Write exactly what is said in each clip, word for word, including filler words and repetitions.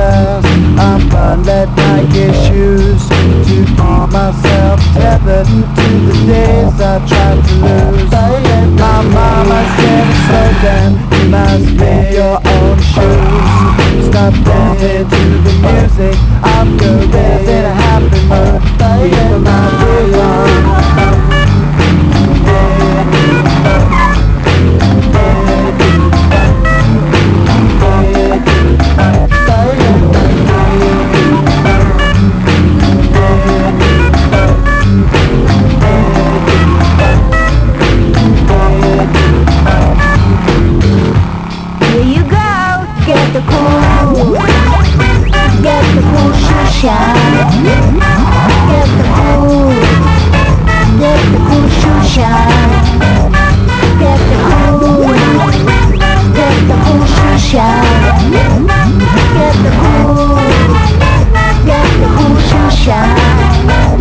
last. I'm bundled Nike shoes to keep myself tethered to the days I tried to lose. My mama said, slow down, you must make your own shoes. Stop dancing to the music of your rhythm in a happy mood. Keep my groove on. Get the cool, get the cool shoe shine. Get the cool, get the cool shoe shine. Get the cool, get the cool shoe shine. Get the cool, get the cool shoe shine.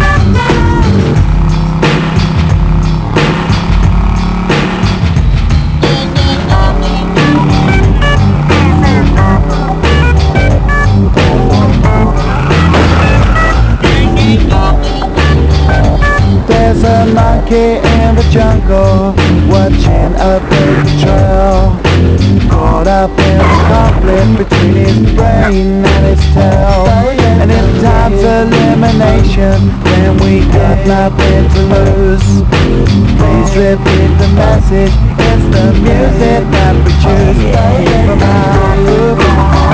There's a monkey in the jungle, watching a paper trail. Caught up in the conflict between his brain and his tail. And in time's elimination, when we got nothing to lose, please repeat the message, it's the music that we choose. Keep 'em high, move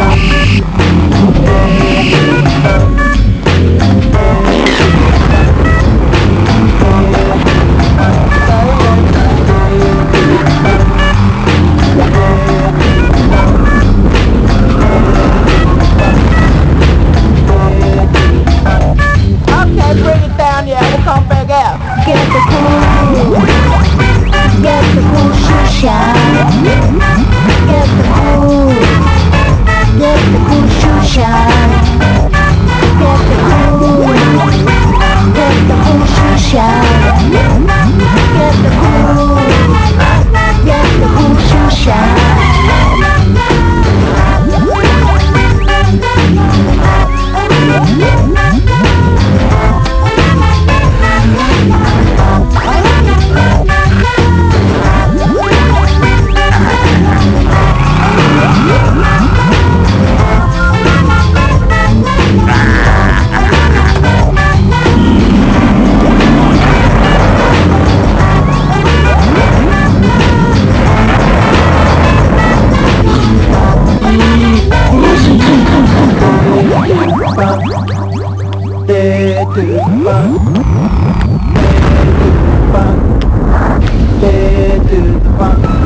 Get the cool, get the cool shoe shine. Get the cool, get the cool shoe shine. Get the cool, get the cool shoe shine. Get the cool, get the cool shoe shine. Dead to the funk.